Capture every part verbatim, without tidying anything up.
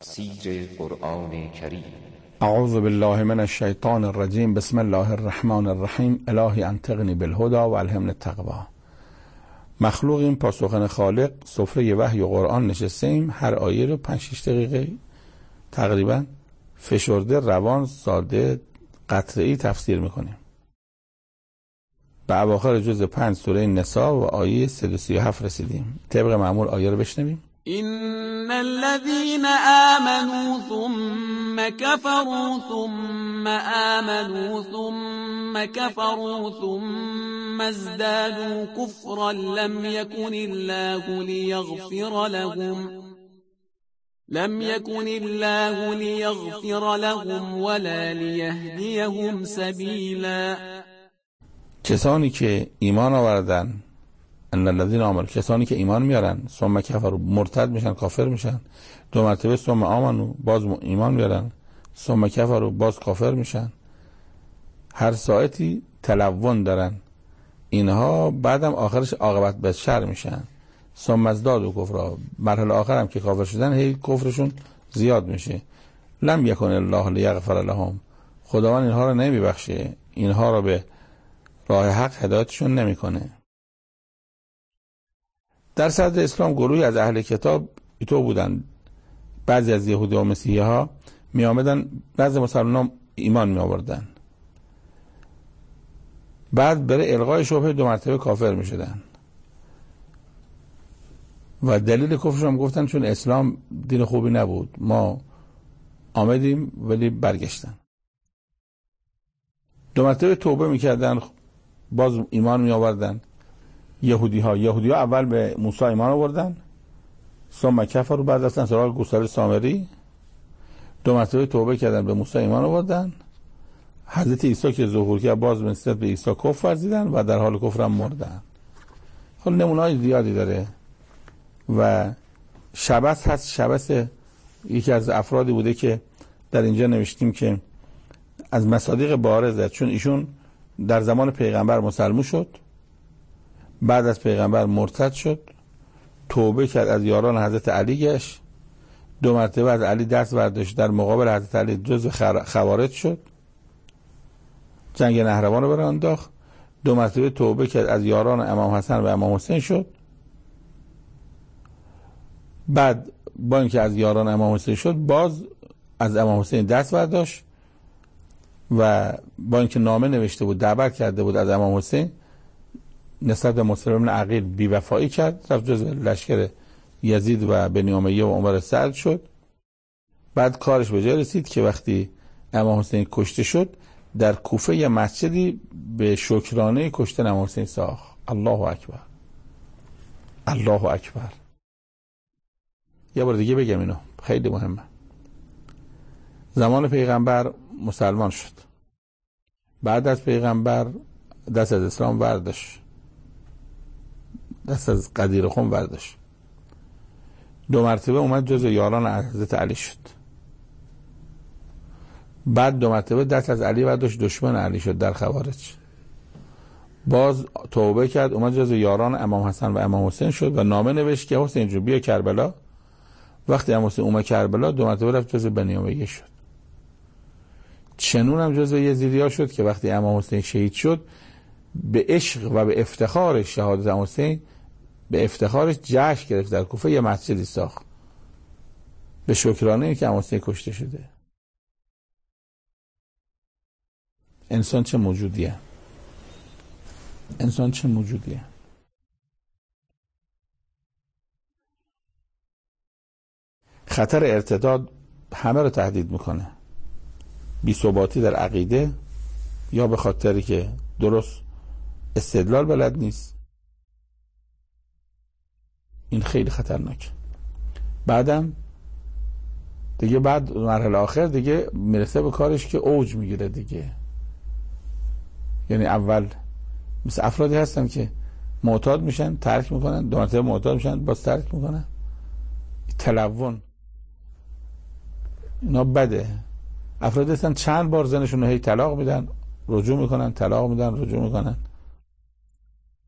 تفسیر قرآن کریم. اعوذ بالله من الشیطان الرجیم. بسم الله الرحمن الرحیم. الهی انطقنی بالهدی و الهمنی التقوی. مخلوقیم، پاسخن خالق، سفره وحی و قرآن نشستیم. هر آیه رو پنج شش دقیقه تقریبا فشرده، روان، ساده، قطعی تفسیر میکنیم. به اواخر جزء پنج سوره نساء و آیه صد و سی و هفت رسیدیم. طبق معمول آیه رو بشنویم. إن الذين آمنوا ثم كفروا ثم آمنوا ثم كفروا ثم ازدادوا كفرا لم يكن الله ليغفر لهم لم يكن الله ليغفر لهم ولا ليهديهم سبيلا. کسانی که ایمان آوردن، ان الذين آمنوا، کسانی که ایمان میارن، ثم کفروا، مرتد میشن، کافر میشن، دو مرتبه ثم آمنوا، باز ایمان میارن، ثم کفروا، باز کافر میشن، هر ساعتی تلون دارن اینها، بعدم آخرش عاقبت به شر میشن. ثم ازدادوا کفرا، مرحله آخر هم که کافر شدن هی کفرشون زیاد میشه. لم یکن الله لیغفر لهم، خداوند اینها رو نمیبخشه، اینها رو به راه حق هدایتشون نمیکنه. در صدر اسلام گروهی از اهل کتاب ایتو بودن، بعضی از یهودی و مسیحی ها می آمدن، بعضی مسلمان ایمان می آوردن، بعد برای الغای شبهه دو مرتبه کافر می شدن و دلیل کفرشون هم گفتن چون اسلام دین خوبی نبود، ما آمدیم ولی برگشتن. دو مرتبه توبه می کردن، باز ایمان می آوردن. یهودی ها یهودی ها اول به موسی ایمان آوردن، ثم کفروا، بعد رفتن سراغ گوسفند سامری، دو مرتبه توبه کردن، به موسی ایمان آوردن. حضرت عیسی که ظهور کرد باز نسبت به عیسی کفر ورزیدن و در حال کفر هم مردن. خب نمونه‌های زیادی داره و شبث هست. شبث یکی از افرادی بوده که در اینجا نوشتیم که از مصادیق بارزه، چون ایشون در زمان پیغمبر مسلمون شد، بعد از پیغمبر مرتد شد، توبه کرد، از یاران حضرت علی گشت، دو مرتبه از علی دست برداشت، در مقابل حضرت علی جزو خوارج شد، جنگ نهروان رو برای انداخت، دو مرتبه توبه کرد، از یاران امام حسن و امام حسین شد، بعد با اینکه از یاران امام حسین شد باز از امام حسین دست برداشت و با اینکه نامه نوشته بود، دعوت کرده بود از امام حسین، نسبت به مسلم بن عقیل بی‌وفایی کرد، رفت جزو لشکر یزید و بنی امیه و عمر سعد شد. بعد کارش به جای رسید که وقتی امام حسین کشته شد، در کوفه یه مسجدی به شکرانه کشتن امام حسین ساخت. الله اکبر، الله اکبر. یه بار دیگه بگم اینو، خیلی مهمه. زمان پیغمبر مسلمان شد، بعد از پیغمبر دست از اسلام برداشت، دست از قدیر خون برداشت، دو مرتبه اومد جز یاران حضرت علی شد، بعد دو مرتبه دست از علی برداشت، دشمن علی شد در خوارج، باز توبه کرد، اومد جز یاران امام حسن و امام حسین شد و نامه نوشت که حسین جون بیا کربلا. وقتی امام حسین اومد کربلا دو مرتبه رفت جز بنی امیه شد. چنون هم جز یزیدی ها شد که وقتی امام حسین شهید شد، به عشق و به افتخار شهادت امام حسین، به افتخارش جشن گرفت، در کوفه یه مسجدی ساخت به شکرانه این که امام حسین کشته شده. انسان چه موجودیه، انسان چه موجودیه. خطر ارتداد همه رو تهدید میکنه، بی ثباتی در عقیده، یا به خاطری که درست استدلال بلد نیست، این خیلی خطرناکه. بعدم دیگه بعد مرحله آخر دیگه میرسه به کارش که اوج میگیره دیگه. یعنی اول مثل افرادی هستن که معتاد میشن، ترک میکنن، دو مرتبه معتاد میشن، باز ترک میکنن، تلون، اینا بده. افرادی هستن چند بار زنشون رو هی طلاق میدن، رجوع میکنن، طلاق میدن، رجوع میکنن.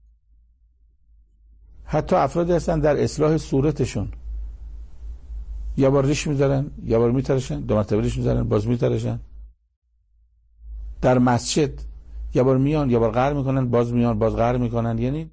حتی افرادی هستن در اصلاح صورتشون، یه بار ریش میذارن، یه بار میترشن، دو مرتبه ریش میذارن، باز میترشن. در مسجد یه بار میان، یه بار قهر میکنن، باز میان، باز قهر میکنن. یعنی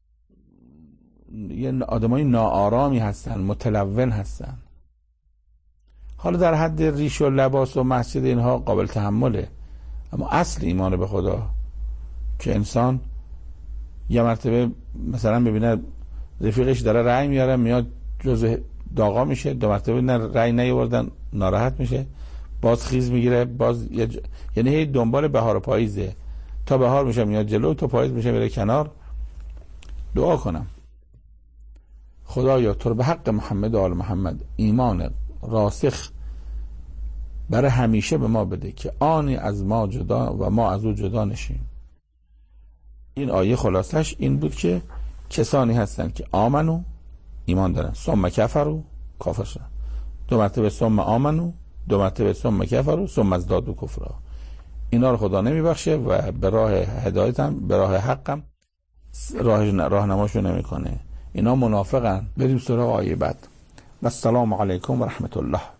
یه آدمای ناآرامی هستن، متلون هستن. حالا در حد ریش و لباس و مسجد اینها قابل تحمله، اما اصل ایمان به خدا که انسان یه مرتبه مثلا ببینه رفیقش داره رأی میاره، میاد جزء داغا میشه، دو مرتبه نه رأی نیاوردن ناراحت میشه، باز خیز میگیره، باز یه ج... یعنی هی دنبال بهار و پاییزه. تا بهار میشه میاد جلو، تا پاییز میشه میره کنار. دعا کنم خدایا تو رو به حق محمد و آل محمد ایمان راسخ برای همیشه به ما بده که آنی از ما جدا و ما از او جدا نشیم. این آیه خلاصش این بود که کسانی هستن که آمنو ایمان دارن، ثم کفروا کافر شدن. دو مرتبه ثم آمنو، دو مرتبه ثم کفروا، ثم ازدادوا کفرا. اینا رو خدا نمیبخشه و به راه هدایت هم به راه حق هم راه راهنماشو نمیکنه. اینا منافقن. بریم سراغ آیه بعد. و السلام علیکم و رحمت الله.